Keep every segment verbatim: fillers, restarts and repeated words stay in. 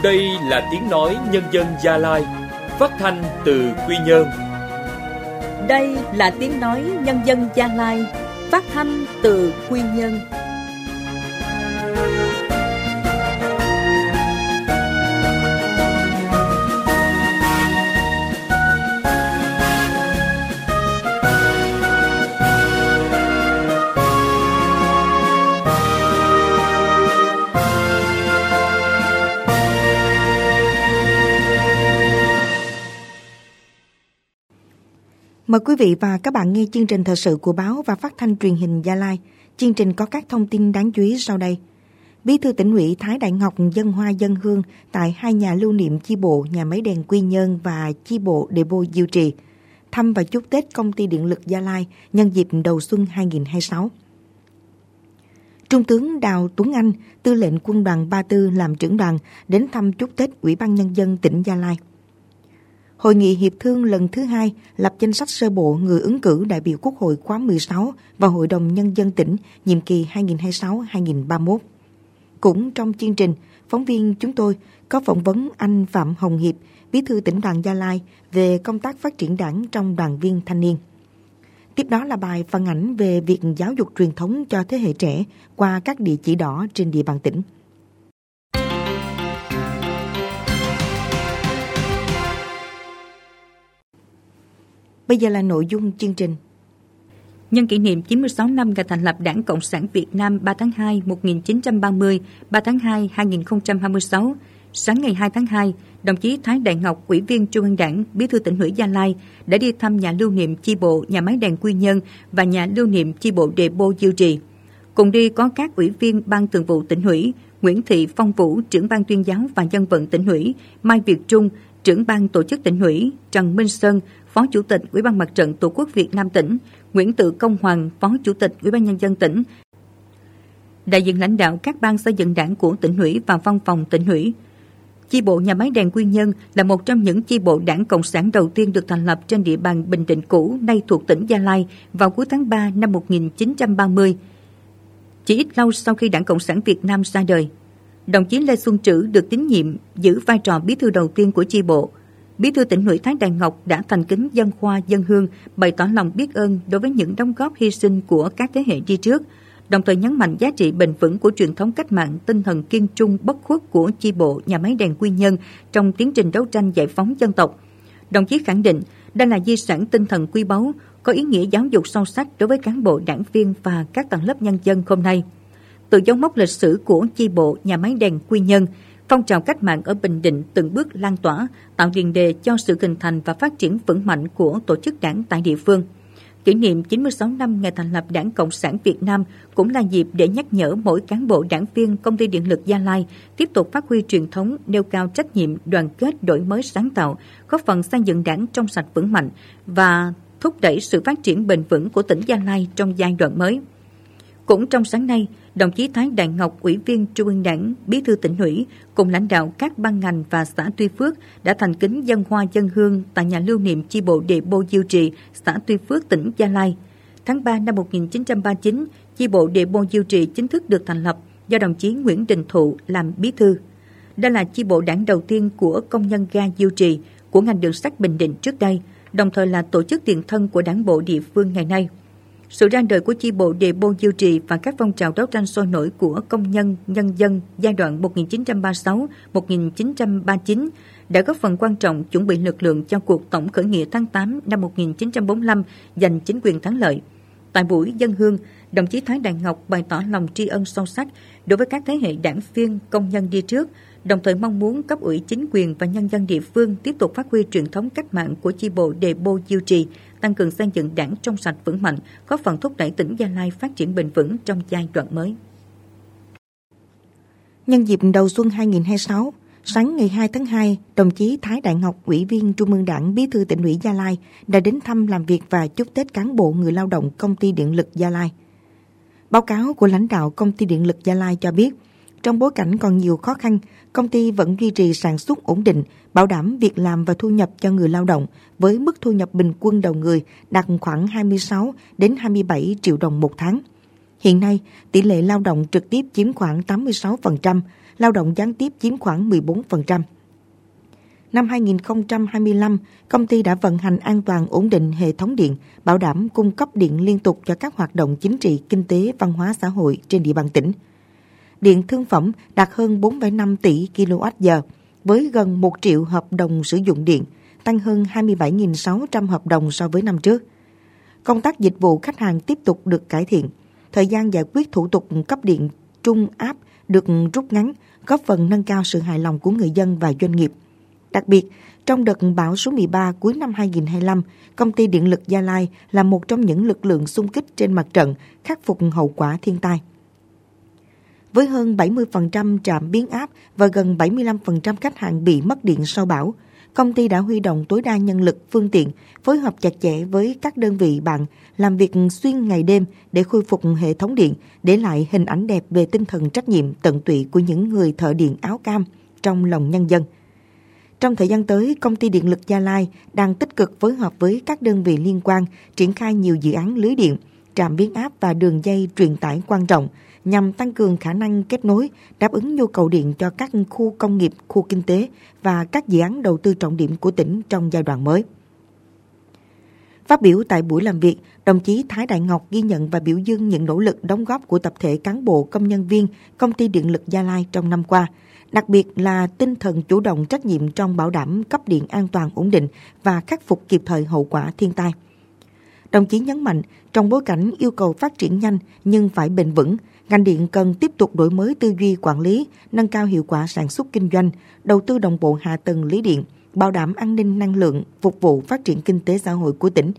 Đây là tiếng nói nhân dân Gia Lai, phát thanh từ Quy Nhơn. Đây là tiếng nói nhân dân Gia Lai, phát thanh từ Quy Nhơn. Mời quý vị và các bạn nghe chương trình thời sự của báo và phát thanh truyền hình Gia Lai. Chương trình có các thông tin đáng chú ý sau đây. Bí thư Tỉnh ủy Thái Đại Ngọc dâng hoa dâng hương tại hai nhà lưu niệm chi bộ nhà máy đèn Quy Nhơn và chi bộ Depot Diêu Trì. Thăm và chúc Tết Công ty Điện lực Gia Lai nhân dịp đầu xuân hai không hai sáu. Trung tướng Đào Tuấn Anh, tư lệnh quân đoàn ba mươi tư làm trưởng đoàn đến thăm chúc Tết Ủy ban Nhân dân tỉnh Gia Lai. Hội nghị hiệp thương lần thứ hai lập danh sách sơ bộ người ứng cử đại biểu Quốc hội khóa mười sáu và Hội đồng Nhân dân tỉnh nhiệm kỳ hai nghìn không trăm hai mươi sáu đến hai nghìn không trăm ba mươi mốt. Cũng trong chương trình, phóng viên chúng tôi có phỏng vấn anh Phạm Hồng Hiệp, Bí thư tỉnh đoàn Gia Lai về công tác phát triển đảng trong đoàn viên thanh niên. Tiếp đó là bài phản ảnh về việc giáo dục truyền thống cho thế hệ trẻ qua các địa chỉ đỏ trên địa bàn tỉnh. Bây giờ là nội dung chương trình. Nhân kỷ niệm chín mươi sáu năm ngày thành lập Đảng Cộng sản Việt Nam ba tháng hai một nghìn chín trăm ba mươi, ba tháng hai hai nghìn không trăm hai mươi sáu, sáng ngày hai tháng hai, đồng chí Thái Đại Ngọc, Ủy viên Trung ương Đảng, Bí thư Tỉnh ủy Gia Lai đã đi thăm nhà lưu niệm chi bộ nhà máy đèn Quy Nhơn và nhà lưu niệm chi bộ Depot Diêu Trì. Cùng đi có các ủy viên Ban Thường vụ Tỉnh ủy, Nguyễn Thị Phong Vũ, trưởng Ban Tuyên giáo và Dân vận Tỉnh ủy, Mai Việt Trung, trưởng Ban Tổ chức Tỉnh ủy, Trần Minh Sơn, Phó Chủ tịch Ủy ban Mặt trận Tổ quốc Việt Nam tỉnh, Nguyễn Tự Công Hoàng, Phó Chủ tịch Ủy ban Nhân dân tỉnh, đại diện lãnh đạo các ban xây dựng đảng của tỉnh ủy và văn phòng tỉnh ủy. Chi bộ nhà máy đèn Quy Nhơn là một trong những chi bộ đảng Cộng sản đầu tiên được thành lập trên địa bàn Bình Định cũ, nay thuộc tỉnh Gia Lai vào cuối tháng ba năm một nghìn chín trăm ba mươi. Chỉ ít lâu sau khi Đảng Cộng sản Việt Nam ra đời, đồng chí Lê Xuân Trữ được tín nhiệm giữ vai trò bí thư đầu tiên của chi bộ. Bí thư Tỉnh ủy Thái Đại Ngọc đã thành kính dâng hoa dâng hương, bày tỏ lòng biết ơn đối với những đóng góp hy sinh của các thế hệ đi trước, đồng thời nhấn mạnh giá trị bền vững của truyền thống cách mạng, tinh thần kiên trung bất khuất của chi bộ nhà máy đèn Quy Nhơn trong tiến trình đấu tranh giải phóng dân tộc. Đồng chí khẳng định đây là di sản tinh thần quý báu, có ý nghĩa giáo dục sâu sắc đối với cán bộ đảng viên và các tầng lớp nhân dân hôm nay. Từ dấu mốc lịch sử của chi bộ nhà máy đèn Quy Nhơn, phong trào cách mạng ở Bình Định từng bước lan tỏa, tạo tiền đề cho sự hình thành và phát triển vững mạnh của tổ chức đảng tại địa phương. Kỷ niệm chín mươi sáu năm ngày thành lập Đảng Cộng sản Việt Nam cũng là dịp để nhắc nhở mỗi cán bộ đảng viên Công ty Điện lực Gia Lai tiếp tục phát huy truyền thống, nêu cao trách nhiệm, đoàn kết, đổi mới sáng tạo, góp phần xây dựng đảng trong sạch vững mạnh và thúc đẩy sự phát triển bền vững của tỉnh Gia Lai trong giai đoạn mới. Cũng trong sáng nay, đồng chí Thái Đại Ngọc, Ủy viên Trung ương Đảng, Bí thư Tỉnh ủy cùng lãnh đạo các ban ngành và xã Tuy Phước đã thành kính dâng hoa dâng hương tại nhà lưu niệm chi bộ Depot Diêu Trì, xã Tuy Phước, tỉnh Gia Lai. Tháng ba năm một nghìn chín trăm ba mươi chín, chi bộ Depot Diêu Trì chính thức được thành lập do đồng chí Nguyễn Đình Thụ làm bí thư. Đây là chi bộ đảng đầu tiên của công nhân ga Diêu Trì của ngành đường sắt Bình Định trước đây, đồng thời là tổ chức tiền thân của đảng bộ địa phương ngày nay. Sự ra đời của chi bộ Depot Diêu Trì và các phong trào đấu tranh sôi nổi của công nhân, nhân dân giai đoạn một nghìn chín trăm ba mươi sáu đến một nghìn chín trăm ba mươi chín đã góp phần quan trọng chuẩn bị lực lượng cho cuộc tổng khởi nghĩa tháng tám năm một nghìn chín trăm bốn mươi lăm giành chính quyền thắng lợi. Tại buổi dâng hương, đồng chí Thái Đại Ngọc bày tỏ lòng tri ân sâu sắc đối với các thế hệ đảng viên, công nhân đi trước, đồng thời mong muốn cấp ủy chính quyền và nhân dân địa phương tiếp tục phát huy truyền thống cách mạng của chi bộ Depot Diêu Trì, tăng cường xây dựng đảng trong sạch vững mạnh, góp phần thúc đẩy tỉnh Gia Lai phát triển bền vững trong giai đoạn mới. Nhân dịp đầu xuân hai không hai sáu, sáng ngày hai tháng hai, đồng chí Thái Đại Ngọc, Ủy viên Trung ương Đảng, Bí thư Tỉnh ủy Gia Lai đã đến thăm làm việc và chúc Tết cán bộ người lao động Công ty Điện lực Gia Lai. Báo cáo của lãnh đạo Công ty Điện lực Gia Lai cho biết, trong bối cảnh còn nhiều khó khăn, công ty vẫn duy trì sản xuất ổn định, bảo đảm việc làm và thu nhập cho người lao động với mức thu nhập bình quân đầu người đạt khoảng hai mươi sáu đến hai mươi bảy triệu đồng một tháng. Hiện nay, tỷ lệ lao động trực tiếp chiếm khoảng tám mươi sáu phần trăm, lao động gián tiếp chiếm khoảng mười bốn phần trăm. Năm hai nghìn không trăm hai mươi lăm, công ty đã vận hành an toàn ổn định hệ thống điện, bảo đảm cung cấp điện liên tục cho các hoạt động chính trị, kinh tế, văn hóa xã hội trên địa bàn tỉnh. Điện thương phẩm đạt hơn bốn phẩy năm tỷ ki lô oát giờ, với gần một triệu hợp đồng sử dụng điện, tăng hơn hai mươi bảy nghìn sáu trăm hợp đồng so với năm trước. Công tác dịch vụ khách hàng tiếp tục được cải thiện. Thời gian giải quyết thủ tục cấp điện trung áp được rút ngắn, góp phần nâng cao sự hài lòng của người dân và doanh nghiệp. Đặc biệt, trong đợt bão số mười ba cuối năm hai nghìn không trăm hai mươi lăm, Công ty Điện lực Gia Lai là một trong những lực lượng xung kích trên mặt trận khắc phục hậu quả thiên tai. Với hơn bảy mươi phần trăm trạm biến áp và gần bảy mươi lăm phần trăm khách hàng bị mất điện sau bão, công ty đã huy động tối đa nhân lực, phương tiện, phối hợp chặt chẽ với các đơn vị bạn, làm việc xuyên ngày đêm để khôi phục hệ thống điện, để lại hình ảnh đẹp về tinh thần trách nhiệm tận tụy của những người thợ điện áo cam trong lòng nhân dân. Trong thời gian tới, Công ty Điện lực Gia Lai đang tích cực phối hợp với các đơn vị liên quan triển khai nhiều dự án lưới điện, trạm biến áp và đường dây truyền tải quan trọng nhằm tăng cường khả năng kết nối, đáp ứng nhu cầu điện cho các khu công nghiệp, khu kinh tế và các dự án đầu tư trọng điểm của tỉnh trong giai đoạn mới. Phát biểu tại buổi làm việc, đồng chí Thái Đại Ngọc ghi nhận và biểu dương những nỗ lực đóng góp của tập thể cán bộ, công nhân viên Công ty Điện lực Gia Lai trong năm qua, đặc biệt là tinh thần chủ động trách nhiệm trong bảo đảm cấp điện an toàn ổn định và khắc phục kịp thời hậu quả thiên tai. Đồng chí nhấn mạnh, trong bối cảnh yêu cầu phát triển nhanh nhưng phải bền vững, ngành điện cần tiếp tục đổi mới tư duy quản lý, nâng cao hiệu quả sản xuất kinh doanh, đầu tư đồng bộ hạ tầng lưới điện, bảo đảm an ninh năng lượng, phục vụ phát triển kinh tế xã hội của tỉnh.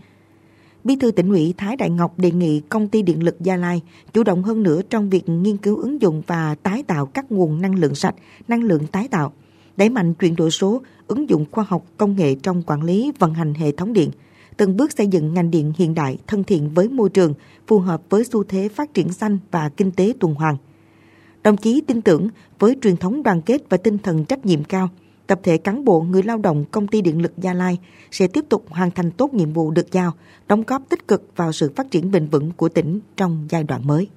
Bí thư Tỉnh ủy Thái Đại Ngọc đề nghị Công ty Điện lực Gia Lai chủ động hơn nữa trong việc nghiên cứu ứng dụng và tái tạo các nguồn năng lượng sạch, năng lượng tái tạo, đẩy mạnh chuyển đổi số, ứng dụng khoa học công nghệ trong quản lý vận hành hệ thống điện, từng bước xây dựng ngành điện hiện đại, thân thiện với môi trường, phù hợp với xu thế phát triển xanh và kinh tế tuần hoàn. Đồng chí tin tưởng với truyền thống đoàn kết và tinh thần trách nhiệm cao, tập thể cán bộ, người lao động Công ty Điện lực Gia Lai sẽ tiếp tục hoàn thành tốt nhiệm vụ được giao, đóng góp tích cực vào sự phát triển bền vững của tỉnh trong giai đoạn mới.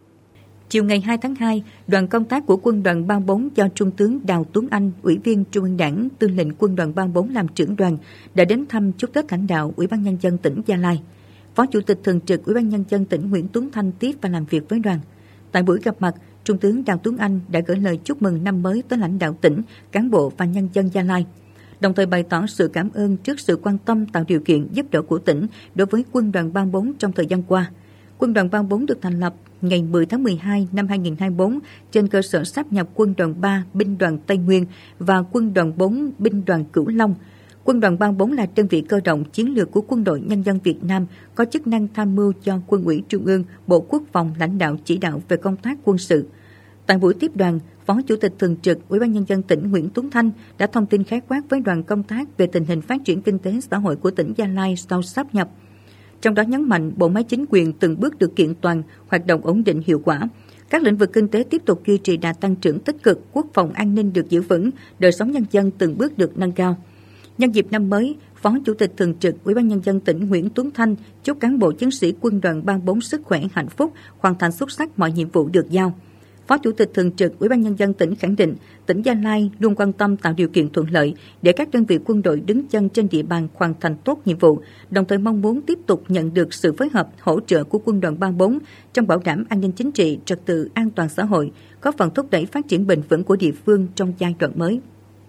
Chiều ngày hai tháng hai, đoàn công tác của Quân đoàn ba mươi bốn do Trung tướng Đào Tuấn Anh, Ủy viên Trung ương Đảng, Tư lệnh Quân đoàn ba mươi bốn làm trưởng đoàn đã đến thăm chúc Tết lãnh đạo Ủy ban Nhân dân tỉnh Gia Lai. Phó Chủ tịch Thường trực Ủy ban Nhân dân tỉnh Nguyễn Tuấn Thanh tiếp và làm việc với đoàn. Tại buổi gặp mặt, Trung tướng Đào Tuấn Anh đã gửi lời chúc mừng năm mới tới lãnh đạo tỉnh, cán bộ và nhân dân Gia Lai, đồng thời bày tỏ sự cảm ơn trước sự quan tâm tạo điều kiện giúp đỡ của tỉnh đối với Quân đoàn ba mươi bốn trong thời gian qua. Quân đoàn ba mươi bốn được thành lập ngày mười tháng mười hai năm hai nghìn không trăm hai mươi bốn trên cơ sở sáp nhập Quân đoàn ba Binh đoàn Tây Nguyên và Quân đoàn bốn Binh đoàn Cửu Long. Quân đoàn ba mươi bốn là đơn vị cơ động chiến lược của Quân đội Nhân dân Việt Nam, có chức năng tham mưu cho Quân ủy Trung ương, Bộ Quốc phòng lãnh đạo chỉ đạo về công tác quân sự. Tại buổi tiếp đoàn, Phó Chủ tịch Thường trực Ủy ban Nhân dân tỉnh Nguyễn Tuấn Thanh đã thông tin khái quát với đoàn công tác về tình hình phát triển kinh tế xã hội của tỉnh Gia Lai sau sáp nhập. Trong đó nhấn mạnh bộ máy chính quyền từng bước được kiện toàn, hoạt động ổn định hiệu quả. Các lĩnh vực kinh tế tiếp tục duy trì đà tăng trưởng tích cực, quốc phòng an ninh được giữ vững, đời sống nhân dân từng bước được nâng cao. Nhân dịp năm mới, Phó Chủ tịch Thường trực Ủy ban Nhân dân tỉnh Nguyễn Tuấn Thanh chúc cán bộ chiến sĩ Quân đoàn ba mươi bốn sức khỏe, hạnh phúc, hoàn thành xuất sắc mọi nhiệm vụ được giao. Phó Chủ tịch Thường trực Ủy ban Nhân dân tỉnh khẳng định, tỉnh Gia Lai luôn quan tâm tạo điều kiện thuận lợi để các đơn vị quân đội đứng chân trên địa bàn hoàn thành tốt nhiệm vụ, đồng thời mong muốn tiếp tục nhận được sự phối hợp, hỗ trợ của Quân đoàn ba mươi bốn trong bảo đảm an ninh chính trị, trật tự an toàn xã hội, góp phần thúc đẩy phát triển bền vững của địa phương trong giai đoạn mới.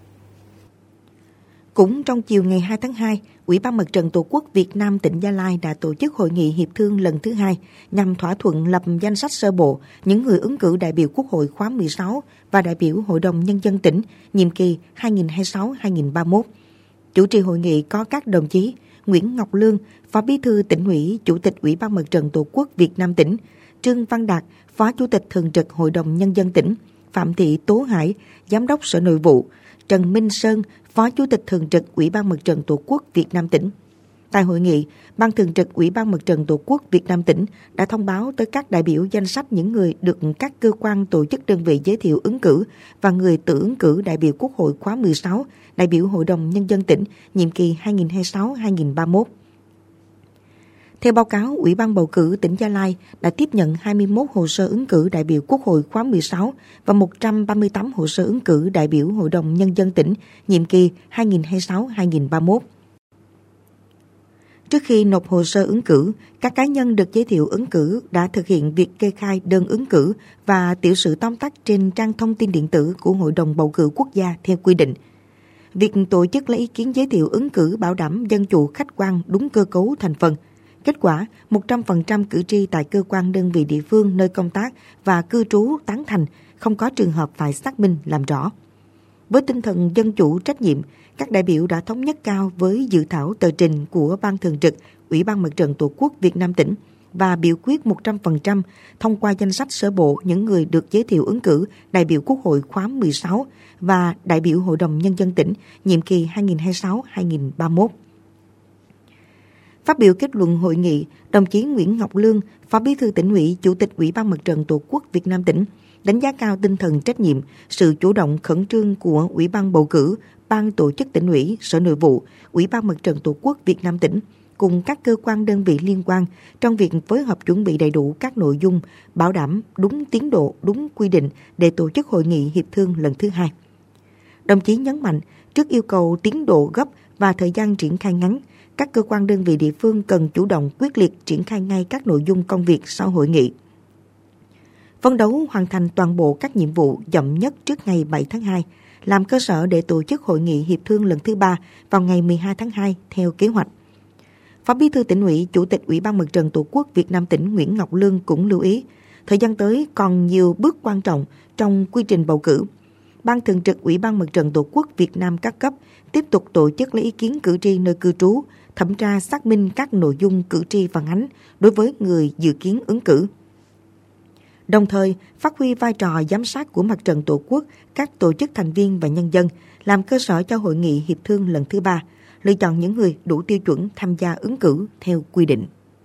Cũng trong chiều ngày hai tháng hai, Ủy ban Mặt trận Tổ quốc Việt Nam tỉnh Gia Lai đã tổ chức hội nghị hiệp thương lần thứ hai nhằm thỏa thuận lập danh sách sơ bộ những người ứng cử đại biểu Quốc hội khóa mười sáu và đại biểu Hội đồng Nhân dân tỉnh nhiệm kỳ hai nghìn không trăm hai mươi sáu đến hai nghìn không trăm ba mươi mốt. Chủ trì hội nghị có các đồng chí Nguyễn Ngọc Lương, Phó Bí thư Tỉnh ủy, Chủ tịch Ủy ban Mặt trận Tổ quốc Việt Nam tỉnh, Trương Văn Đạt, Phó Chủ tịch Thường trực Hội đồng Nhân dân tỉnh, Phạm Thị Tố Hải, Giám đốc Sở Nội vụ, Trần Minh Sơn, Phó Chủ tịch Thường trực Ủy ban Mặt trận Tổ quốc Việt Nam tỉnh. Tại hội nghị, Ban Thường trực Ủy ban Mặt trận Tổ quốc Việt Nam tỉnh đã thông báo tới các đại biểu danh sách những người được các cơ quan tổ chức đơn vị giới thiệu ứng cử và người tự ứng cử đại biểu Quốc hội khóa mười sáu, đại biểu Hội đồng Nhân dân tỉnh nhiệm kỳ hai nghìn không trăm hai mươi sáu đến hai nghìn không trăm ba mươi mốt. Theo báo cáo, Ủy ban bầu cử tỉnh Gia Lai đã tiếp nhận hai mươi mốt hồ sơ ứng cử đại biểu Quốc hội khóa mười sáu và một trăm ba mươi tám hồ sơ ứng cử đại biểu Hội đồng Nhân dân tỉnh nhiệm kỳ hai nghìn không trăm hai mươi sáu đến hai nghìn không trăm ba mươi mốt. Trước khi nộp hồ sơ ứng cử, các cá nhân được giới thiệu ứng cử đã thực hiện việc kê khai đơn ứng cử và tiểu sử tóm tắt trên trang thông tin điện tử của Hội đồng bầu cử quốc gia theo quy định. Việc tổ chức lấy ý kiến giới thiệu ứng cử bảo đảm dân chủ khách quan đúng cơ cấu thành phần. Kết quả, một trăm phần trăm cử tri tại cơ quan đơn vị địa phương nơi công tác và cư trú tán thành, không có trường hợp phải xác minh làm rõ. Với tinh thần dân chủ trách nhiệm, các đại biểu đã thống nhất cao với dự thảo tờ trình của Ban Thường trực Ủy ban Mặt trận Tổ quốc Việt Nam tỉnh và biểu quyết một trăm phần trăm thông qua danh sách sơ bộ những người được giới thiệu ứng cử đại biểu Quốc hội khóa mười sáu và đại biểu Hội đồng Nhân dân tỉnh nhiệm kỳ hai nghìn không trăm hai mươi sáu đến hai nghìn không trăm ba mươi mốt. Phát biểu kết luận hội nghị, đồng chí Nguyễn Ngọc Lương, Phó Bí thư Tỉnh ủy, Chủ tịch Ủy ban Mặt trận Tổ quốc Việt Nam tỉnh, đánh giá cao tinh thần trách nhiệm, sự chủ động khẩn trương của Ủy ban bầu cử, Ban tổ chức Tỉnh ủy, Sở Nội vụ, Ủy ban Mặt trận Tổ quốc Việt Nam tỉnh cùng các cơ quan đơn vị liên quan trong việc phối hợp chuẩn bị đầy đủ các nội dung, bảo đảm đúng tiến độ, đúng quy định để tổ chức hội nghị hiệp thương lần thứ hai. Đồng chí nhấn mạnh, trước yêu cầu tiến độ gấp và thời gian triển khai ngắn, các cơ quan đơn vị địa phương cần chủ động quyết liệt triển khai ngay các nội dung công việc sau hội nghị. Phấn đấu hoàn thành toàn bộ các nhiệm vụ chậm nhất trước ngày bảy tháng hai, làm cơ sở để tổ chức hội nghị hiệp thương lần thứ ba vào ngày mười hai tháng hai theo kế hoạch. Phó Bí thư Tỉnh ủy, Chủ tịch Ủy ban Mặt trận Tổ quốc Việt Nam tỉnh Nguyễn Ngọc Lương cũng lưu ý, thời gian tới còn nhiều bước quan trọng trong quy trình bầu cử. Ban Thường trực Ủy ban Mặt trận Tổ quốc Việt Nam các cấp tiếp tục tổ chức lấy ý kiến cử tri nơi cư trú, thẩm tra xác minh các nội dung cử tri phản ánh đối với người dự kiến ứng cử. Đồng thời, phát huy vai trò giám sát của Mặt trận Tổ quốc, các tổ chức thành viên và nhân dân, làm cơ sở cho hội nghị hiệp thương lần thứ ba, lựa chọn những người đủ tiêu chuẩn tham gia ứng cử theo quy định.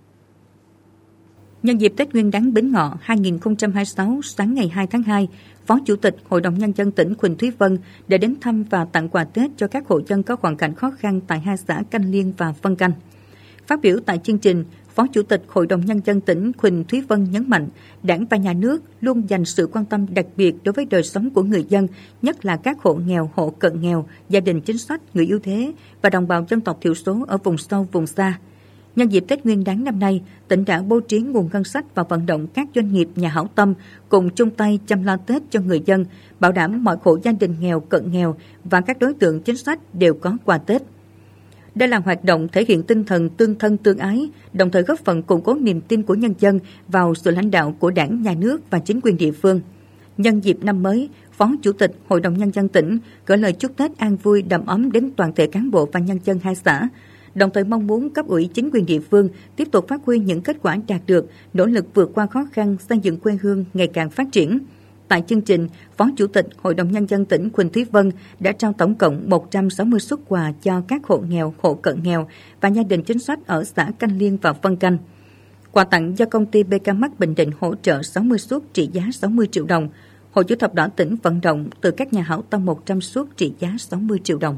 Nhân dịp Tết Nguyên đán Bính Ngọ hai nghìn không trăm hai mươi sáu, sáng ngày hai tháng hai, Phó Chủ tịch Hội đồng Nhân dân tỉnh Huỳnh Thúy Vân đã đến thăm và tặng quà Tết cho các hộ dân có hoàn cảnh khó khăn tại hai xã Canh Liên và Vân Canh. Phát biểu tại chương trình, Phó Chủ tịch Hội đồng Nhân dân tỉnh Huỳnh Thúy Vân nhấn mạnh, Đảng và Nhà nước luôn dành sự quan tâm đặc biệt đối với đời sống của người dân, nhất là các hộ nghèo, hộ cận nghèo, gia đình chính sách, người yếu thế và đồng bào dân tộc thiểu số ở vùng sâu, vùng xa. Nhân dịp Tết Nguyên đán năm nay, tỉnh đã bố trí nguồn ngân sách và vận động các doanh nghiệp nhà hảo tâm cùng chung tay chăm lo Tết cho người dân, bảo đảm mọi hộ gia đình nghèo, cận nghèo và các đối tượng chính sách đều có quà Tết. Đây là hoạt động thể hiện tinh thần tương thân tương ái, đồng thời góp phần củng cố niềm tin của nhân dân vào sự lãnh đạo của Đảng, Nhà nước và chính quyền địa phương. Nhân dịp năm mới, Phó Chủ tịch Hội đồng Nhân dân tỉnh gửi lời chúc Tết an vui đầm ấm đến toàn thể cán bộ và nhân dân hai xã, đồng thời mong muốn cấp ủy chính quyền địa phương tiếp tục phát huy những kết quả đạt được, nỗ lực vượt qua khó khăn, xây dựng quê hương ngày càng phát triển. Tại chương trình, Phó Chủ tịch Hội đồng Nhân dân tỉnh Huỳnh Thúy Vân đã trao tổng cộng một trăm sáu mươi suất quà cho các hộ nghèo, hộ cận nghèo và gia đình chính sách ở xã Canh Liên và Vân Canh. Quà tặng do công ty bê ca Max Bình Định hỗ trợ sáu mươi suất trị giá sáu mươi triệu đồng. Hội Chữ thập đỏ tỉnh vận động từ các nhà hảo tâm một trăm suất trị giá sáu mươi triệu đồng.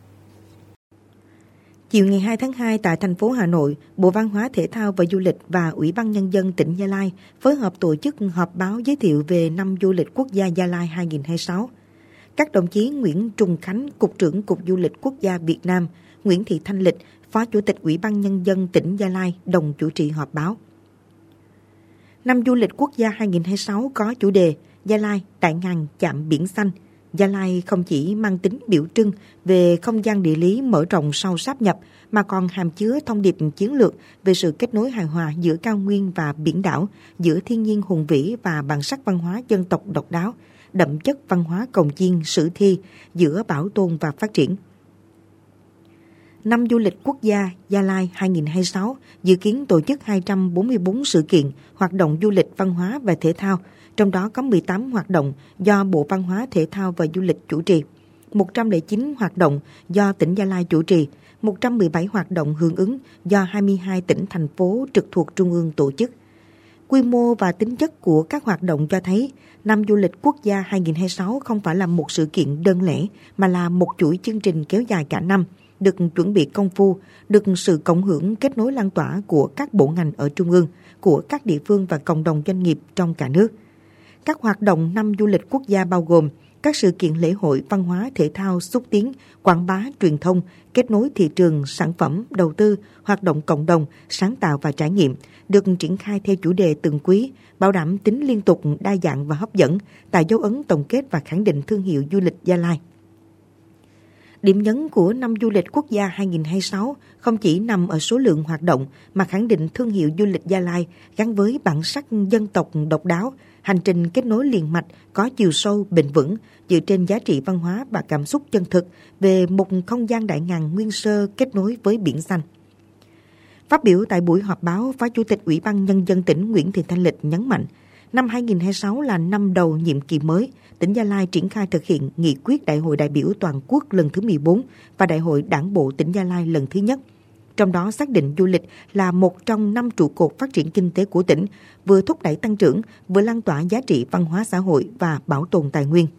Chiều ngày hai tháng hai tại thành phố Hà Nội, Bộ Văn hóa Thể thao và Du lịch và Ủy ban Nhân dân tỉnh Gia Lai phối hợp tổ chức họp báo giới thiệu về năm du lịch quốc gia Gia Lai hai nghìn không trăm hai mươi sáu. Các đồng chí Nguyễn Trung Khánh, Cục trưởng Cục Du lịch Quốc gia Việt Nam, Nguyễn Thị Thanh Lịch, Phó Chủ tịch Ủy ban Nhân dân tỉnh Gia Lai đồng chủ trì họp báo. Năm du lịch quốc gia hai nghìn không trăm hai mươi sáu có chủ đề Gia Lai tại ngàn chạm biển xanh. Gia Lai không chỉ mang tính biểu trưng về không gian địa lý mở rộng sau sáp nhập, mà còn hàm chứa thông điệp chiến lược về sự kết nối hài hòa giữa cao nguyên và biển đảo, giữa thiên nhiên hùng vĩ và bản sắc văn hóa dân tộc độc đáo, đậm chất văn hóa cồng chiêng, sử thi, giữa bảo tồn và phát triển. Năm du lịch quốc gia Gia Lai hai nghìn không trăm hai mươi sáu dự kiến tổ chức hai trăm bốn mươi tư sự kiện, hoạt động du lịch văn hóa và thể thao, trong đó có mười tám hoạt động do Bộ Văn hóa Thể thao và Du lịch chủ trì, một trăm lẻ chín hoạt động do tỉnh Gia Lai chủ trì, một trăm mười bảy hoạt động hưởng ứng do hai mươi hai tỉnh, thành phố trực thuộc Trung ương tổ chức. Quy mô và tính chất của các hoạt động cho thấy năm du lịch quốc gia hai nghìn không trăm hai mươi sáu không phải là một sự kiện đơn lẻ, mà là một chuỗi chương trình kéo dài cả năm, được chuẩn bị công phu, được sự cộng hưởng kết nối lan tỏa của các bộ ngành ở trung ương, của các địa phương và cộng đồng doanh nghiệp trong cả nước. Các hoạt động năm du lịch quốc gia bao gồm các sự kiện lễ hội văn hóa thể thao xúc tiến, quảng bá truyền thông, kết nối thị trường, sản phẩm, đầu tư, hoạt động cộng đồng, sáng tạo và trải nghiệm, được triển khai theo chủ đề từng quý, bảo đảm tính liên tục, đa dạng và hấp dẫn, tạo dấu ấn tổng kết và khẳng định thương hiệu du lịch Gia Lai. Điểm nhấn của năm du lịch quốc gia hai không hai sáu không chỉ nằm ở số lượng hoạt động mà khẳng định thương hiệu du lịch Gia Lai gắn với bản sắc dân tộc độc đáo, hành trình kết nối liền mạch có chiều sâu bền vững dựa trên giá trị văn hóa và cảm xúc chân thực về một không gian đại ngàn nguyên sơ kết nối với biển xanh. Phát biểu tại buổi họp báo, Phó Chủ tịch Ủy ban Nhân dân tỉnh Nguyễn Thị Thanh Lịch nhấn mạnh, năm hai không hai sáu là năm đầu nhiệm kỳ mới, tỉnh Gia Lai triển khai thực hiện nghị quyết Đại hội đại biểu toàn quốc lần thứ mười bốn và Đại hội Đảng bộ tỉnh Gia Lai lần thứ nhất. Trong đó xác định du lịch là một trong năm trụ cột phát triển kinh tế của tỉnh, vừa thúc đẩy tăng trưởng, vừa lan tỏa giá trị văn hóa xã hội và bảo tồn tài nguyên.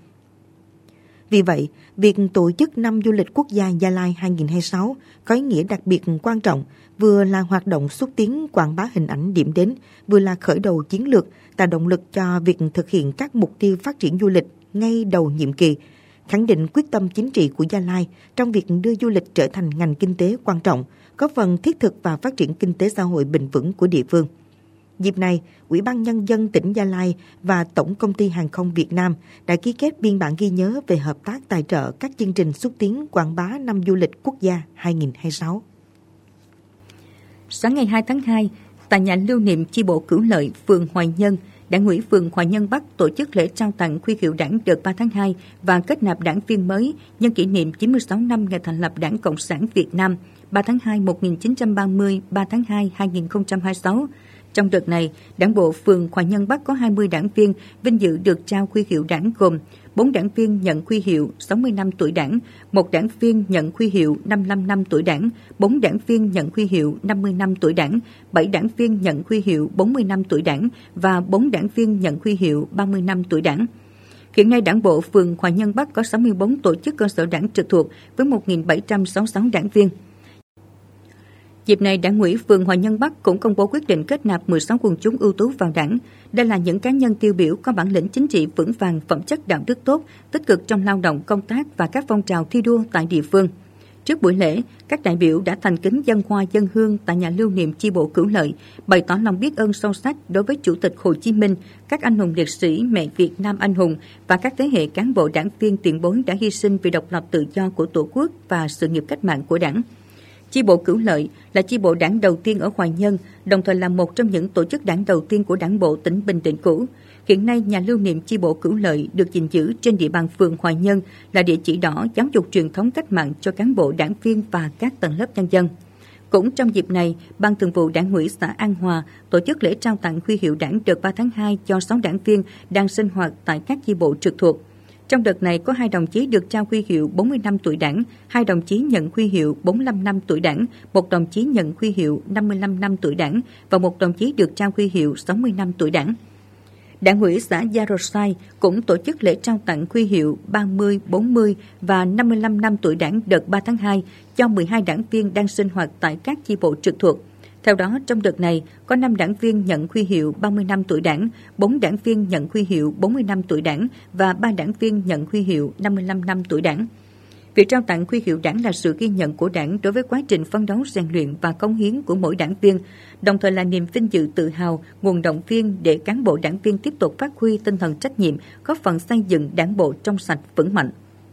Vì vậy, việc tổ chức năm du lịch quốc gia Gia Lai hai không hai sáu có ý nghĩa đặc biệt quan trọng, vừa là hoạt động xúc tiến quảng bá hình ảnh điểm đến, vừa là khởi đầu chiến lược, tạo động lực cho việc thực hiện các mục tiêu phát triển du lịch ngay đầu nhiệm kỳ, khẳng định quyết tâm chính trị của Gia Lai trong việc đưa du lịch trở thành ngành kinh tế quan trọng, góp phần thiết thực vào phát triển kinh tế xã hội bền vững của địa phương. Dịp này, Ủy ban Nhân dân tỉnh Gia Lai và Tổng Công ty Hàng không Việt Nam đã ký kết biên bản ghi nhớ về hợp tác tài trợ các chương trình xúc tiến quảng bá năm du lịch quốc gia hai không hai sáu. Sáng ngày hai tháng hai, tại nhà lưu niệm chi bộ Cửu Lợi, phường Hoài Nhân, Đảng ủy phường Hoài Nhân Bắc tổ chức lễ trao tặng huy hiệu Đảng đợt ba tháng hai và kết nạp đảng viên mới nhân kỷ niệm chín mươi sáu năm ngày thành lập Đảng Cộng sản Việt Nam ba tháng hai một nghìn chín trăm ba mươi, ba tháng hai hai nghìn không trăm hai mươi sáu. Trong đợt này, Đảng bộ phường Hoài Nhân Bắc có hai mươi đảng viên vinh dự được trao huy hiệu Đảng gồm bốn đảng viên nhận huy hiệu sáu mươi năm tuổi Đảng, một đảng viên nhận huy hiệu năm mươi lăm năm tuổi Đảng, bốn đảng viên nhận huy hiệu năm mươi năm tuổi Đảng, bảy đảng viên nhận huy hiệu bốn mươi năm tuổi Đảng và bốn đảng viên nhận huy hiệu ba mươi năm tuổi Đảng. Hiện nay, Đảng bộ phường Hoài Nhân Bắc có sáu mươi bốn tổ chức cơ sở đảng trực thuộc với một nghìn bảy trăm sáu mươi sáu đảng viên. Dịp này, Đảng ủy phường Hoài Nhân Bắc cũng công bố quyết định kết nạp mười sáu quần chúng ưu tú vào đảng. Đây là những cá nhân tiêu biểu có bản lĩnh chính trị vững vàng, phẩm chất đạo đức tốt, tích cực trong lao động công tác và các phong trào thi đua tại địa phương. Trước buổi lễ, các đại biểu đã thành kính dâng hoa dâng hương tại nhà lưu niệm chi bộ Cửu Lợi, bày tỏ lòng biết ơn sâu sắc đối với Chủ tịch Hồ Chí Minh, các anh hùng liệt sĩ, mẹ Việt Nam anh hùng và các thế hệ cán bộ đảng viên tiền bối đã hy sinh vì độc lập tự do của Tổ quốc và sự nghiệp cách mạng của Đảng. Chi bộ Cửu Lợi là chi bộ đảng đầu tiên ở Hoài Nhân, đồng thời là một trong những tổ chức đảng đầu tiên của Đảng bộ tỉnh Bình Định cũ. Hiện nay, nhà lưu niệm chi bộ Cửu Lợi được gìn giữ trên địa bàn phường Hoài Nhân là địa chỉ đỏ giáo dục truyền thống cách mạng cho cán bộ đảng viên và các tầng lớp nhân dân. Cũng trong dịp này, Ban Thường vụ Đảng ủy xã An Hòa tổ chức lễ trao tặng huy hiệu Đảng đợt ba tháng hai cho sáu đảng viên đang sinh hoạt tại các chi bộ trực thuộc. Trong đợt này có hai đồng chí được trao huy hiệu bốn mươi năm tuổi Đảng, hai đồng chí nhận huy hiệu bốn mươi lăm năm tuổi Đảng, một đồng chí nhận huy hiệu năm mươi lăm năm tuổi Đảng và một đồng chí được trao huy hiệu sáu mươi năm tuổi Đảng. Đảng ủy xã Gia Rô Sai cũng tổ chức lễ trao tặng huy hiệu ba mươi, bốn mươi và năm mươi lăm năm tuổi Đảng đợt ba tháng hai cho mười hai đảng viên đang sinh hoạt tại các chi bộ trực thuộc. Theo đó, trong đợt này, có năm đảng viên nhận huy hiệu ba mươi năm tuổi Đảng, bốn đảng viên nhận huy hiệu bốn mươi năm tuổi Đảng và ba đảng viên nhận huy hiệu năm mươi lăm năm tuổi Đảng. Việc trao tặng huy hiệu Đảng là sự ghi nhận của Đảng đối với quá trình phấn đấu rèn luyện và cống hiến của mỗi đảng viên, đồng thời là niềm vinh dự tự hào, nguồn động viên để cán bộ đảng viên tiếp tục phát huy tinh thần trách nhiệm, góp phần xây dựng đảng bộ trong sạch vững mạnh.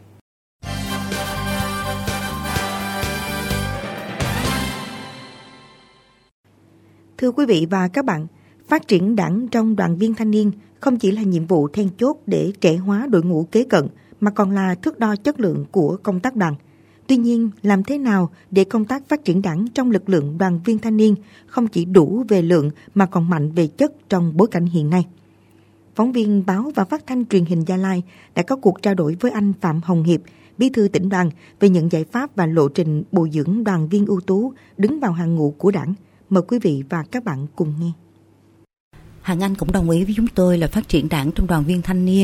Thưa quý vị và các bạn, phát triển đảng trong đoàn viên thanh niên không chỉ là nhiệm vụ then chốt để trẻ hóa đội ngũ kế cận, mà còn là thước đo chất lượng của công tác đoàn. Tuy nhiên, làm thế nào để công tác phát triển đảng trong lực lượng đoàn viên thanh niên không chỉ đủ về lượng mà còn mạnh về chất trong bối cảnh hiện nay? Phóng viên báo và phát thanh truyền hình Gia Lai đã có cuộc trao đổi với anh Phạm Hồng Hiệp, Bí thư tỉnh đoàn về những giải pháp và lộ trình bồi dưỡng đoàn viên ưu tú đứng vào hàng ngũ của đảng. Mời quý vị và các bạn cùng nghe. Hằng Anh cũng đồng ý với chúng tôi là phát triển đảng trong đoàn viên thanh niên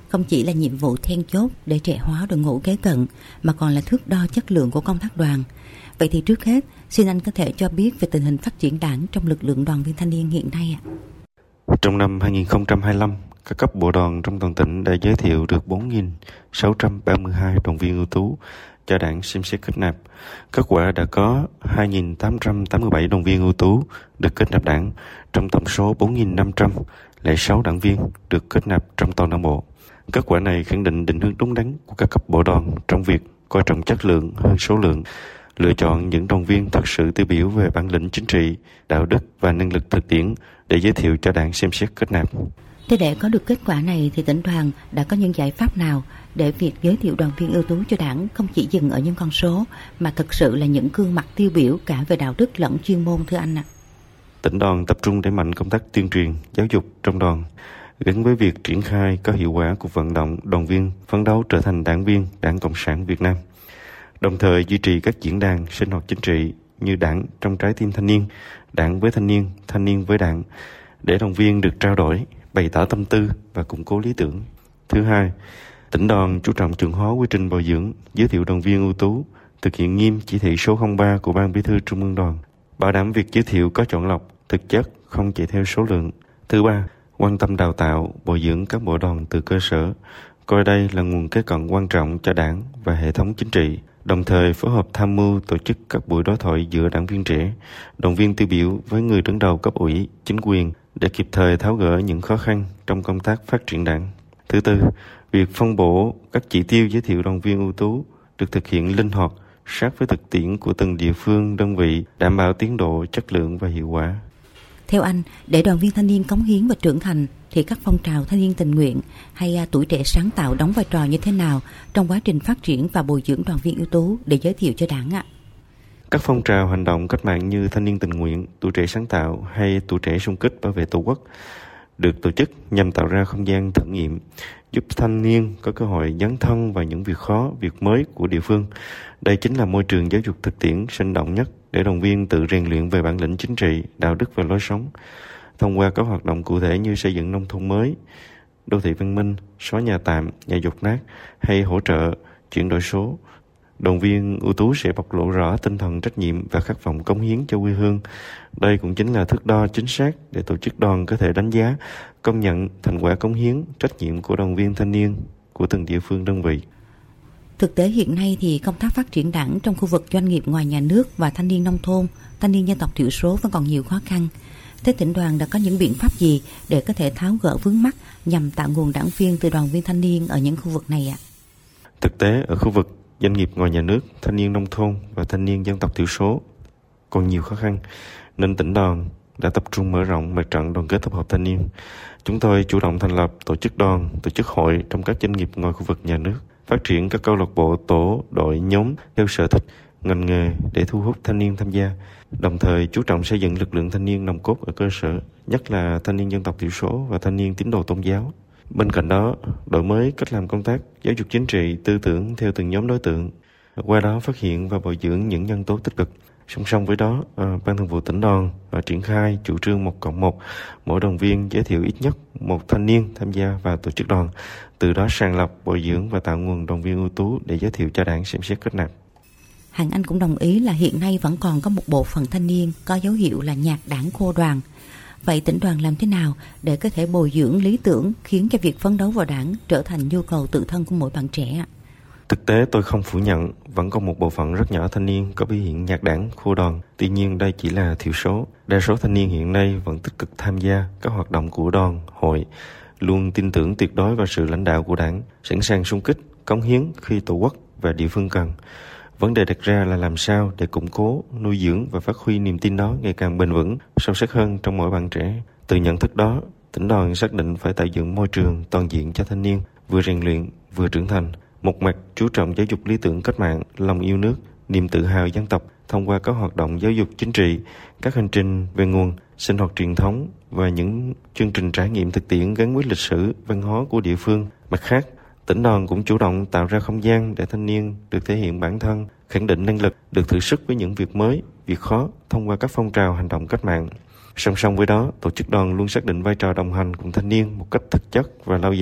không chỉ là nhiệm vụ then chốt để trẻ hóa đội ngũ kế cận, mà còn là thước đo chất lượng của công tác đoàn. Vậy thì trước hết, xin anh có thể cho biết về tình hình phát triển đảng trong lực lượng đoàn viên thanh niên hiện nay ạ. Trong năm hai không hai lăm, các cấp bộ đoàn trong toàn tỉnh đã giới thiệu được bốn nghìn sáu trăm ba mươi hai đoàn viên ưu tú cho đảng xem xét kết nạp. Kết quả đã có hai nghìn tám trăm tám mươi bảy đoàn viên ưu tú được kết nạp đảng, trong tổng số bốn nghìn năm trăm lẻ sáu đảng viên được kết nạp trong toàn đảng bộ. Kết quả này khẳng định định hướng đúng đắn của các cấp bộ đoàn trong việc coi trọng chất lượng hơn số lượng, lựa chọn những đoàn viên thật sự tiêu biểu về bản lĩnh chính trị, đạo đức và năng lực thực tiễn để giới thiệu cho đảng xem xét kết nạp. Thế để có được kết quả này thì tỉnh đoàn đã có những giải pháp nào để việc giới thiệu đoàn viên ưu tú cho đảng không chỉ dừng ở những con số mà thực sự là những gương mặt tiêu biểu cả về đạo đức lẫn chuyên môn, thưa anh ạ? Tỉnh đoàn tập trung đẩy mạnh công tác tuyên truyền, giáo dục trong đoàn, gắn với việc triển khai có hiệu quả cuộc vận động đoàn viên phấn đấu trở thành đảng viên Đảng Cộng sản Việt Nam. Đồng thời duy trì các diễn đàn sinh hoạt chính trị như Đảng trong trái tim thanh niên, Đảng với thanh niên, thanh niên với Đảng, để đoàn viên được trao đổi, bày tỏ tâm tư và củng cố lý tưởng. Thứ hai, tỉnh đoàn chú trọng chuẩn hóa quy trình bồi dưỡng, giới thiệu đoàn viên ưu tú, thực hiện nghiêm chỉ thị số không ba của Ban Bí thư Trung ương Đoàn, bảo đảm việc giới thiệu có chọn lọc, thực chất, không chạy theo số lượng. Thứ ba, quan tâm đào tạo, bồi dưỡng các bộ đoàn từ cơ sở, coi đây là nguồn kế cận quan trọng cho đảng và hệ thống chính trị, đồng thời phối hợp tham mưu tổ chức các buổi đối thoại giữa đảng viên trẻ, đoàn viên tiêu biểu với người đứng đầu cấp ủy, chính quyền để kịp thời tháo gỡ những khó khăn trong công tác phát triển đảng. Thứ tư, việc phân bổ các chỉ tiêu giới thiệu đoàn viên ưu tú được thực hiện linh hoạt, sát với thực tiễn của từng địa phương, đơn vị, đảm bảo tiến độ, chất lượng và hiệu quả. Theo anh, để đoàn viên thanh niên cống hiến và trưởng thành thì các phong trào thanh niên tình nguyện hay tuổi trẻ sáng tạo đóng vai trò như thế nào trong quá trình phát triển và bồi dưỡng đoàn viên ưu tú để giới thiệu cho đảng ạ? Các phong trào hành động cách mạng như thanh niên tình nguyện, tuổi trẻ sáng tạo hay tuổi trẻ xung kích bảo vệ Tổ quốc được tổ chức nhằm tạo ra không gian thử nghiệm, giúp thanh niên có cơ hội dấn thân vào những việc khó, việc mới của địa phương. Đây chính là môi trường giáo dục thực tiễn sinh động nhất để đoàn viên tự rèn luyện về bản lĩnh chính trị, đạo đức và lối sống. Thông qua các hoạt động cụ thể như xây dựng nông thôn mới, đô thị văn minh, xóa nhà tạm, nhà dột nát hay hỗ trợ chuyển đổi số, đoàn viên ưu tú sẽ bộc lộ rõ tinh thần trách nhiệm và khát vọng cống hiến cho quê hương. Đây cũng chính là thước đo chính xác để tổ chức đoàn có thể đánh giá, công nhận thành quả cống hiến, trách nhiệm của đoàn viên thanh niên của từng địa phương đơn vị. Thực tế hiện nay thì công tác phát triển đảng trong khu vực doanh nghiệp ngoài nhà nước và thanh niên nông thôn, thanh niên dân tộc thiểu số vẫn còn nhiều khó khăn. Thế tỉnh đoàn đã có những biện pháp gì để có thể tháo gỡ vướng mắc nhằm tạo nguồn đảng viên từ đoàn viên thanh niên ở những khu vực này ạ? Thực tế ở khu vực doanh nghiệp ngoài nhà nước, thanh niên nông thôn và thanh niên dân tộc thiểu số còn nhiều khó khăn, nên tỉnh đoàn đã tập trung mở rộng mặt trận đoàn kết tập hợp thanh niên. Chúng tôi chủ động thành lập tổ chức đoàn, tổ chức hội trong các doanh nghiệp ngoài khu vực nhà nước, phát triển các câu lạc bộ, tổ, đội, nhóm theo sở thích, ngành nghề để thu hút thanh niên tham gia. Đồng thời chú trọng xây dựng lực lượng thanh niên nòng cốt ở cơ sở, nhất là thanh niên dân tộc thiểu số và thanh niên tín đồ tôn giáo. Bên cạnh đó, đổi mới cách làm công tác giáo dục chính trị, tư tưởng theo từng nhóm đối tượng, qua đó phát hiện và bồi dưỡng những nhân tố tích cực. Song song với đó, Ban Thường vụ tỉnh đoàn và triển khai chủ trương một cộng một, mỗi đoàn viên giới thiệu ít nhất một thanh niên tham gia vào tổ chức đoàn, từ đó sàng lọc, bồi dưỡng và tạo nguồn đoàn viên ưu tú để giới thiệu cho đảng xem xét kết nạp. Hằng Anh cũng đồng ý là hiện nay vẫn còn có một bộ phận thanh niên có dấu hiệu là nhạt đảng khô đoàn. Vậy tỉnh đoàn làm thế nào để có thể bồi dưỡng lý tưởng khiến cho việc phấn đấu vào đảng trở thành nhu cầu tự thân của mỗi bạn trẻ? Thực tế tôi không phủ nhận vẫn có một bộ phận rất nhỏ thanh niên có biểu hiện nhạt đảng khô đoàn. Tuy nhiên đây chỉ là thiểu số. Đa số thanh niên hiện nay vẫn tích cực tham gia các hoạt động của đoàn, hội, luôn tin tưởng tuyệt đối vào sự lãnh đạo của đảng, sẵn sàng xung kích, cống hiến khi tổ quốc và địa phương cần. Vấn đề đặt ra là làm sao để củng cố, nuôi dưỡng và phát huy niềm tin đó ngày càng bền vững, sâu sắc hơn trong mỗi bạn trẻ. Từ nhận thức đó, tỉnh đoàn xác định phải tạo dựng môi trường toàn diện cho thanh niên, vừa rèn luyện, vừa trưởng thành. Một mặt chú trọng giáo dục lý tưởng cách mạng, lòng yêu nước, niềm tự hào dân tộc thông qua các hoạt động giáo dục chính trị, các hành trình về nguồn, sinh hoạt truyền thống và những chương trình trải nghiệm thực tiễn gắn với lịch sử, văn hóa của địa phương. Mặt khác, tỉnh đoàn cũng chủ động tạo ra không gian để thanh niên được thể hiện bản thân, khẳng định năng lực, được thử sức với những việc mới, việc khó thông qua các phong trào hành động cách mạng. Song song với đó, tổ chức đoàn luôn xác định vai trò đồng hành cùng thanh niên một cách thực chất và lâu dài,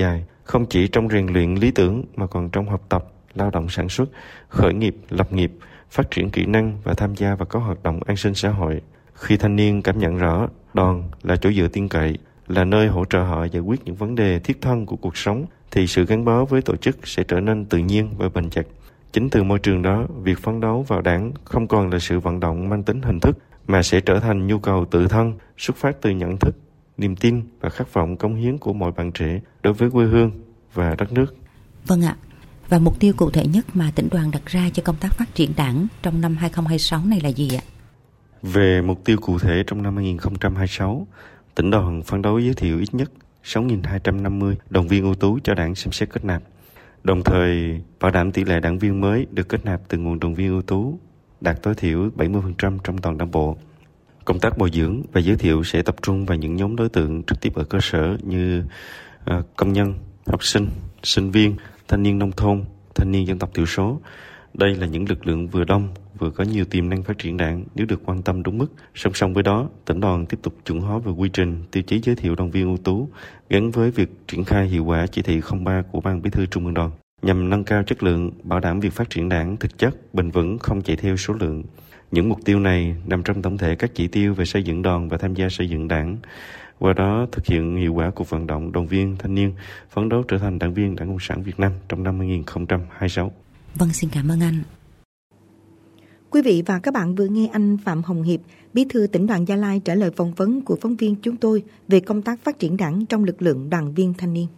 không chỉ trong rèn luyện lý tưởng mà còn trong học tập, lao động sản xuất, khởi nghiệp, lập nghiệp, phát triển kỹ năng và tham gia vào các hoạt động an sinh xã hội. Khi thanh niên cảm nhận rõ đoàn là chỗ dựa tin cậy, là nơi hỗ trợ họ giải quyết những vấn đề thiết thân của cuộc sống, thì sự gắn bó với tổ chức sẽ trở nên tự nhiên và bền chặt. Chính từ môi trường đó, việc phấn đấu vào đảng không còn là sự vận động mang tính hình thức, mà sẽ trở thành nhu cầu tự thân, xuất phát từ nhận thức, niềm tin và khát vọng cống hiến của mọi bạn trẻ đối với quê hương và đất nước. Vâng ạ. Và mục tiêu cụ thể nhất mà tỉnh đoàn đặt ra cho công tác phát triển đảng trong năm hai không hai sáu này là gì ạ? Về mục tiêu cụ thể trong năm hai không hai sáu, tỉnh đoàn phấn đấu giới thiệu ít nhất sáu nghìn hai trăm năm mươi đoàn viên ưu tú cho đảng xem xét kết nạp, đồng thời bảo đảm tỷ lệ đảng viên mới được kết nạp từ nguồn đoàn viên ưu tú đạt tối thiểu bảy mươi phần trăm trong toàn đảng bộ. Công tác bồi dưỡng và giới thiệu sẽ tập trung vào những nhóm đối tượng trực tiếp ở cơ sở như uh, công nhân, học sinh, sinh viên, thanh niên nông thôn, thanh niên dân tộc thiểu số. Đây là những lực lượng vừa đông, vừa có nhiều tiềm năng phát triển đảng nếu được quan tâm đúng mức. Song song với đó, tỉnh đoàn tiếp tục chuẩn hóa về quy trình, tiêu chí giới thiệu đoàn viên ưu tú gắn với việc triển khai hiệu quả chỉ thị không ba của Ban Bí thư Trung ương Đoàn, nhằm nâng cao chất lượng, bảo đảm việc phát triển đảng thực chất, bền vững, không chạy theo số lượng. Những mục tiêu này nằm trong tổng thể các chỉ tiêu về xây dựng đoàn và tham gia xây dựng đảng. Qua đó thực hiện hiệu quả cuộc vận động đoàn viên thanh niên phấn đấu trở thành đảng viên Đảng Cộng sản Việt Nam trong năm hai không hai sáu. Vâng, xin cảm ơn anh. Quý vị và các bạn vừa nghe anh Phạm Hồng Hiệp, Bí thư tỉnh đoàn Gia Lai trả lời phỏng vấn của phóng viên chúng tôi về công tác phát triển đảng trong lực lượng đoàn viên thanh niên.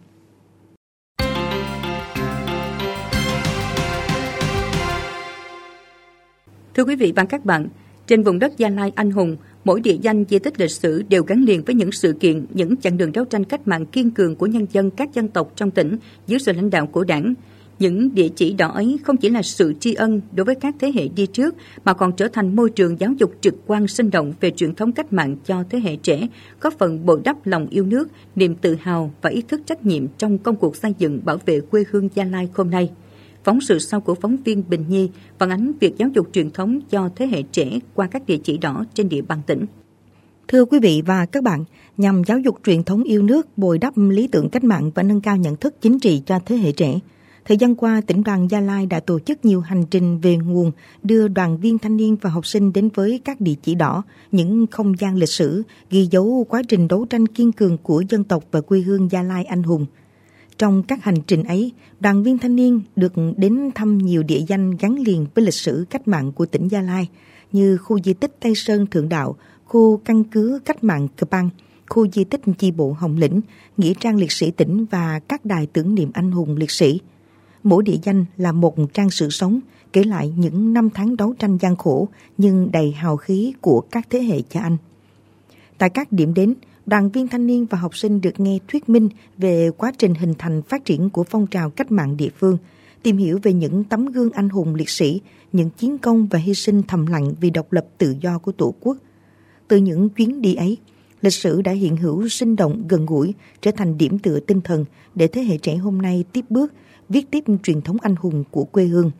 Thưa quý vị và các bạn, trên vùng đất Gia Lai anh hùng, mỗi địa danh di tích lịch sử đều gắn liền với những sự kiện, những chặng đường đấu tranh cách mạng kiên cường của nhân dân các dân tộc trong tỉnh dưới sự lãnh đạo của Đảng. Những địa chỉ đỏ ấy không chỉ là sự tri ân đối với các thế hệ đi trước, mà còn trở thành môi trường giáo dục trực quan sinh động về truyền thống cách mạng cho thế hệ trẻ, góp phần bồi đắp lòng yêu nước, niềm tự hào và ý thức trách nhiệm trong công cuộc xây dựng bảo vệ quê hương Gia Lai hôm nay. Phóng sự sau của phóng viên Bình Nhi phản ánh việc giáo dục truyền thống cho thế hệ trẻ qua các địa chỉ đỏ trên địa bàn tỉnh. Thưa quý vị và các bạn, nhằm giáo dục truyền thống yêu nước, bồi đắp lý tưởng cách mạng và nâng cao nhận thức chính trị cho thế hệ trẻ, thời gian qua, tỉnh đoàn Gia Lai đã tổ chức nhiều hành trình về nguồn, đưa đoàn viên thanh niên và học sinh đến với các địa chỉ đỏ, những không gian lịch sử, ghi dấu quá trình đấu tranh kiên cường của dân tộc và quê hương Gia Lai anh hùng. Trong các hành trình ấy, đoàn viên thanh niên được đến thăm nhiều địa danh gắn liền với lịch sử cách mạng của tỉnh Gia Lai, như khu di tích Tây Sơn Thượng Đạo, khu căn cứ cách mạng Cờ Bang, khu di tích chi bộ Hồng Lĩnh, nghĩa trang liệt sĩ tỉnh và các đài tưởng niệm anh hùng liệt sĩ. Mỗi địa danh là một trang sử sống, kể lại những năm tháng đấu tranh gian khổ nhưng đầy hào khí của các thế hệ cha anh. Tại các điểm đến, đoàn viên thanh niên và học sinh được nghe thuyết minh về quá trình hình thành phát triển của phong trào cách mạng địa phương, tìm hiểu về những tấm gương anh hùng liệt sĩ, những chiến công và hy sinh thầm lặng vì độc lập tự do của Tổ quốc. Từ những chuyến đi ấy, lịch sử đã hiện hữu sinh động gần gũi, trở thành điểm tựa tinh thần để thế hệ trẻ hôm nay tiếp bước, viết tiếp truyền thống anh hùng của quê hương.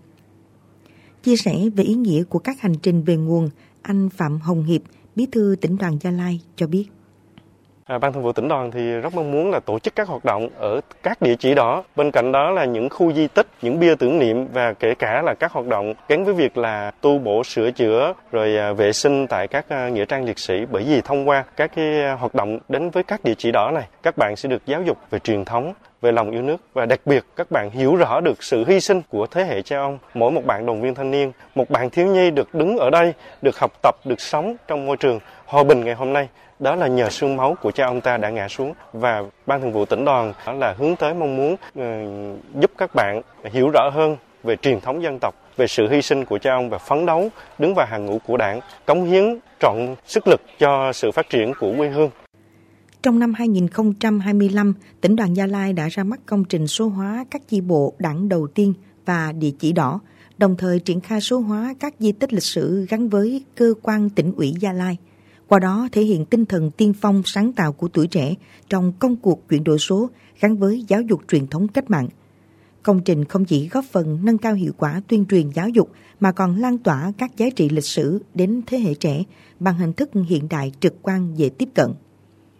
Chia sẻ về ý nghĩa của các hành trình về nguồn, anh Phạm Hồng Hiệp, Bí thư tỉnh đoàn Gia Lai cho biết. À, Ban Thường vụ tỉnh đoàn thì rất mong muốn là tổ chức các hoạt động ở các địa chỉ đó. Bên cạnh đó là những khu di tích, những bia tưởng niệm và kể cả là các hoạt động gắn với việc là tu bổ sửa chữa rồi vệ sinh tại các nghĩa trang liệt sĩ. Bởi vì thông qua các cái hoạt động đến với các địa chỉ đỏ này, các bạn sẽ được giáo dục về truyền thống, về lòng yêu nước và đặc biệt các bạn hiểu rõ được sự hy sinh của thế hệ cha ông. Mỗi một bạn đoàn viên thanh niên, một bạn thiếu nhi được đứng ở đây, được học tập, được sống trong môi trường hòa bình ngày hôm nay. Đó là nhờ xương máu của cha ông ta đã ngã xuống, và Ban Thường vụ tỉnh đoàn đó là hướng tới mong muốn uh, giúp các bạn hiểu rõ hơn về truyền thống dân tộc, về sự hy sinh của cha ông và phấn đấu đứng vào hàng ngũ của Đảng, cống hiến trọn sức lực cho sự phát triển của quê hương. Trong năm hai không hai lăm, tỉnh đoàn Gia Lai đã ra mắt công trình số hóa các chi bộ đảng đầu tiên và địa chỉ đỏ, đồng thời triển khai số hóa các di tích lịch sử gắn với cơ quan tỉnh ủy Gia Lai. Qua đó thể hiện tinh thần tiên phong sáng tạo của tuổi trẻ trong công cuộc chuyển đổi số gắn với giáo dục truyền thống cách mạng. Công trình không chỉ góp phần nâng cao hiệu quả tuyên truyền giáo dục mà còn lan tỏa các giá trị lịch sử đến thế hệ trẻ bằng hình thức hiện đại trực quan dễ tiếp cận.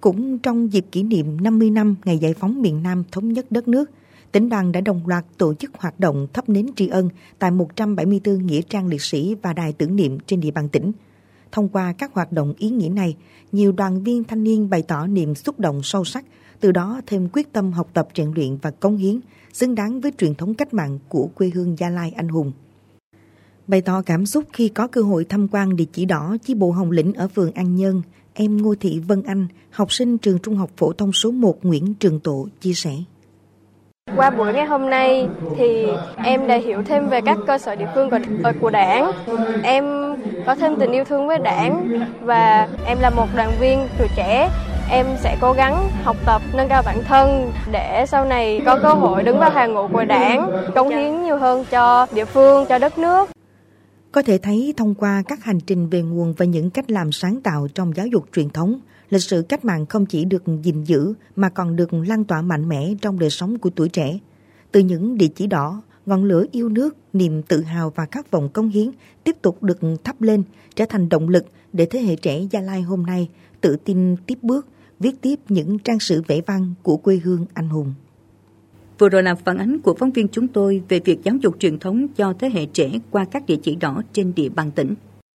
Cũng trong dịp kỷ niệm năm mươi năm ngày giải phóng miền Nam thống nhất đất nước, tỉnh đoàn đã đồng loạt tổ chức hoạt động thắp nến tri ân tại một trăm bảy mươi tư nghĩa trang liệt sĩ và đài tưởng niệm trên địa bàn tỉnh. Thông qua các hoạt động ý nghĩa này, nhiều đoàn viên thanh niên bày tỏ niềm xúc động sâu sắc, từ đó thêm quyết tâm học tập rèn luyện và cống hiến, xứng đáng với truyền thống cách mạng của quê hương Gia Lai anh hùng. Bày tỏ cảm xúc khi có cơ hội tham quan địa chỉ đỏ chi bộ Hồng Lĩnh ở phường An Nhơn, em Ngô Thị Vân Anh, học sinh trường Trung học phổ thông số một Nguyễn Trường Tộ chia sẻ. Qua buổi ngày hôm nay thì em đã hiểu thêm về các cơ sở địa phương của Đảng. Em có thêm tình yêu thương với Đảng và em là một đoàn viên tuổi trẻ. Em sẽ cố gắng học tập, nâng cao bản thân để sau này có cơ hội đứng vào hàng ngũ của Đảng, cống hiến nhiều hơn cho địa phương, cho đất nước. Có thể thấy thông qua các hành trình về nguồn và những cách làm sáng tạo trong giáo dục truyền thống, lịch sử cách mạng không chỉ được gìn giữ mà còn được lan tỏa mạnh mẽ trong đời sống của tuổi trẻ. Từ những địa chỉ đỏ, ngọn lửa yêu nước, niềm tự hào và khát vọng cống hiến tiếp tục được thắp lên, trở thành động lực để thế hệ trẻ Gia Lai hôm nay tự tin tiếp bước, viết tiếp những trang sử vẻ vang của quê hương anh hùng. Vừa rồi là phản ánh của phóng viên chúng tôi về việc giáo dục truyền thống cho thế hệ trẻ qua các địa chỉ đỏ trên địa bàn tỉnh.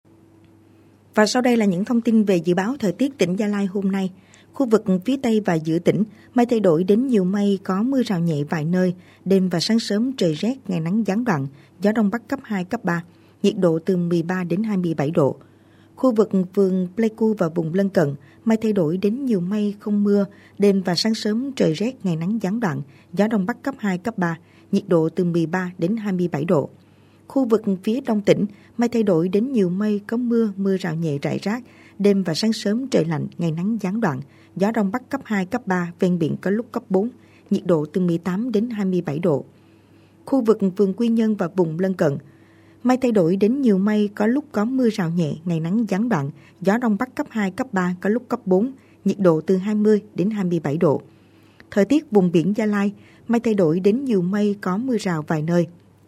Và sau đây là những thông tin về dự báo thời tiết tỉnh Gia Lai hôm nay. Khu vực phía Tây và giữa tỉnh, mây thay đổi đến nhiều mây, có mưa rào nhẹ vài nơi, đêm và sáng sớm trời rét, ngày nắng gián đoạn, gió đông bắc cấp hai, cấp ba, nhiệt độ từ mười ba đến hai mươi bảy độ. Khu vực phường Pleiku và vùng lân cận, mây thay đổi đến nhiều mây, không mưa, đêm và sáng sớm trời rét, ngày nắng gián đoạn, gió đông bắc cấp hai, cấp ba, nhiệt độ từ mười ba đến hai mươi bảy độ. Khu vực phía đông tỉnh, mây thay đổi đến nhiều mây, có mưa, mưa rào nhẹ rải rác, đêm và sáng sớm trời lạnh, ngày nắng gián đoạn, gió đông bắc cấp hai, cấp ba, ven biển có lúc cấp bốn, nhiệt độ từ mười tám đến hai mươi bảy độ. Khu vực phường Quy Nhơn và vùng lân cận, mây thay đổi đến nhiều mây, có lúc có mưa rào nhẹ, ngày nắng gián đoạn, gió đông bắc cấp hai, cấp ba, có lúc cấp bốn, nhiệt độ từ hai mươi đến hai mươi bảy độ. Thời tiết vùng biển Gia Lai, mây thay đổi đến nhiều mây, có mưa rào vài nơi.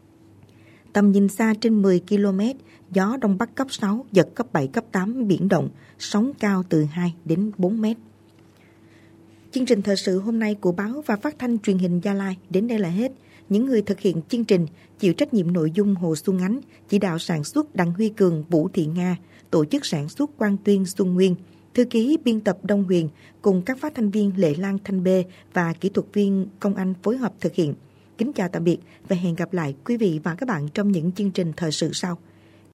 Tầm nhìn xa trên mười ki lô mét, gió đông bắc cấp sáu, giật cấp bảy, cấp tám, biển động, sóng cao từ hai đến bốn mét. Chương trình thời sự hôm nay của báo và phát thanh truyền hình Gia Lai đến đây là hết. Những người thực hiện chương trình chịu trách nhiệm nội dung Hồ Xuân Ánh, chỉ đạo sản xuất Đặng Huy Cường, Vũ Thị Nga, tổ chức sản xuất Quang Tuyên, Xuân Nguyên, thư ký biên tập Đông Huyền cùng các phát thanh viên Lệ Lan, Thanh Bê và kỹ thuật viên Công Anh phối hợp thực hiện. Kính chào tạm biệt và hẹn gặp lại quý vị và các bạn trong những chương trình thời sự sau.